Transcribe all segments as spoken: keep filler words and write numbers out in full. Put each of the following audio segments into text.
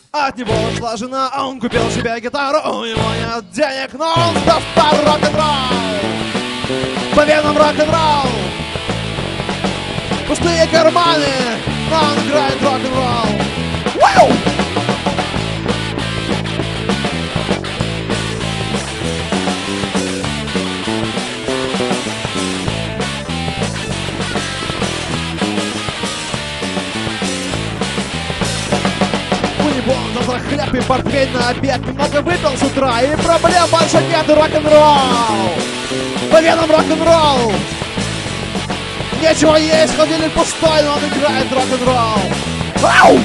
От него ушла жена, а он купил себе гитару. У него нет денег, но он достал рок-н-ролл. По венам рок-н-ролл. Пустые карманы, но он играет рок-н-ролл. Вау! За хлеб и портвейн на обед. Немного выпил с утра, и проблем больше нет. Рок-н-ролл. По венам рок-н-ролл. Нечего есть, холодильник пустой, но он играет рок-н-ролл. Ау!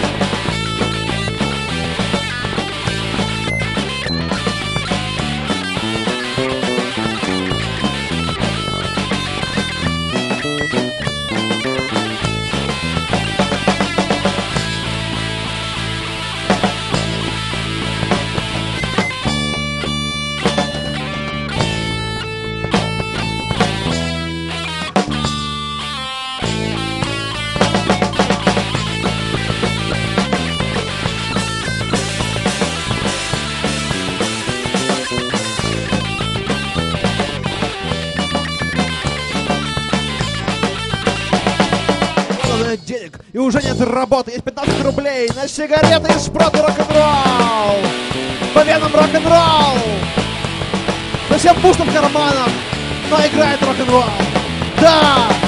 Денег, и уже нет работы, есть пятнадцать рублей на сигареты и шпроты. Рок-н-ролл. По венам рок-н-ролл. Совсем пусто в карманах, но играет рок-н-ролл. Да!